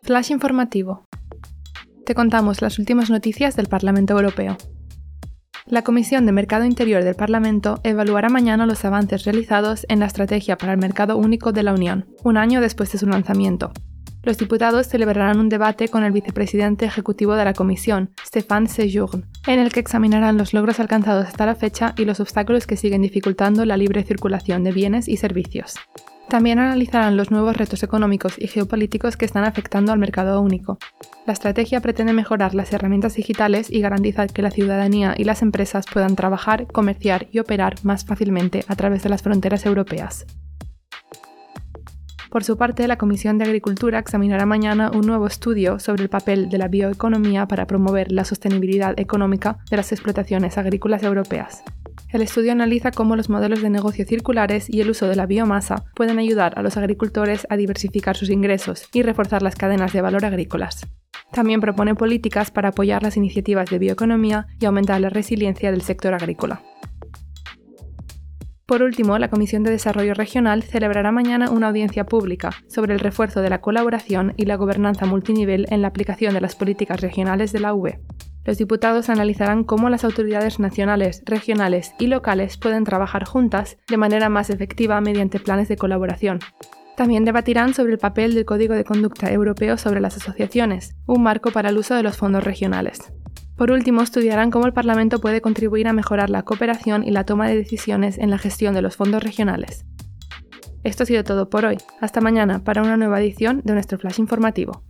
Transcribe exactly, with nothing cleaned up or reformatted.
Flash informativo. Te contamos las últimas noticias del Parlamento Europeo. La Comisión de Mercado Interior del Parlamento evaluará mañana los avances realizados en la Estrategia para el Mercado Único de la Unión, un año después de su lanzamiento. Los diputados celebrarán un debate con el vicepresidente ejecutivo de la Comisión, Stéphane Séjourné, en el que examinarán los logros alcanzados hasta la fecha y los obstáculos que siguen dificultando la libre circulación de bienes y servicios. También analizarán los nuevos retos económicos y geopolíticos que están afectando al mercado único. La estrategia pretende mejorar las herramientas digitales y garantizar que la ciudadanía y las empresas puedan trabajar, comerciar y operar más fácilmente a través de las fronteras europeas. Por su parte, la Comisión de Agricultura examinará mañana un nuevo estudio sobre el papel de la bioeconomía para promover la sostenibilidad económica de las explotaciones agrícolas europeas. El estudio analiza cómo los modelos de negocio circulares y el uso de la biomasa pueden ayudar a los agricultores a diversificar sus ingresos y reforzar las cadenas de valor agrícolas. También propone políticas para apoyar las iniciativas de bioeconomía y aumentar la resiliencia del sector agrícola. Por último, la Comisión de Desarrollo Regional celebrará mañana una audiencia pública sobre el refuerzo de la colaboración y la gobernanza multinivel en la aplicación de las políticas regionales de la U E. Los diputados analizarán cómo las autoridades nacionales, regionales y locales pueden trabajar juntas de manera más efectiva mediante planes de colaboración. También debatirán sobre el papel del Código de Conducta Europeo sobre las asociaciones, un marco para el uso de los fondos regionales. Por último, estudiarán cómo el Parlamento puede contribuir a mejorar la cooperación y la toma de decisiones en la gestión de los fondos regionales. Esto ha sido todo por hoy. Hasta mañana para una nueva edición de nuestro Flash informativo.